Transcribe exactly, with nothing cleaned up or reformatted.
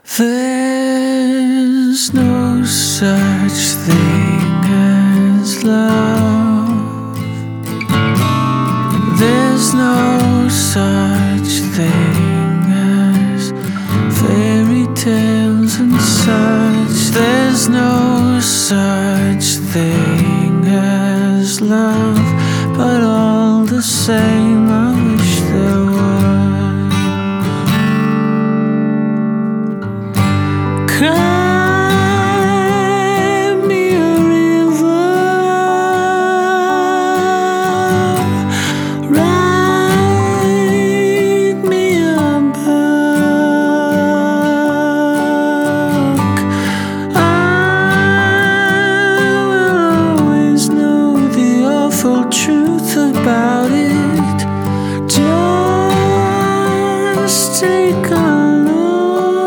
There's no such thing as love. There's no such thing as fairy tales and such. There's no such